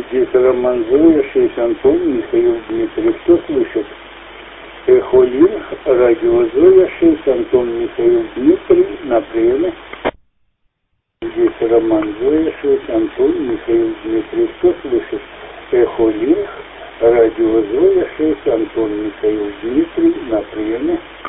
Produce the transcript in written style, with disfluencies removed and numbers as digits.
Здесь Роман Зоя, 6 Антон, Михаил Дмитрий. Кто слышит? Эхо Линк, радио Зоя, 6 Антон, Михаил Дмитрий, на приеме. Здесь Роман Зоя, 6 Антон, Михаил Дмитрий. Кто слышит? Эхо Линк, радио Зоя, 6 Антон, Михаил Дмитрий, на приеме.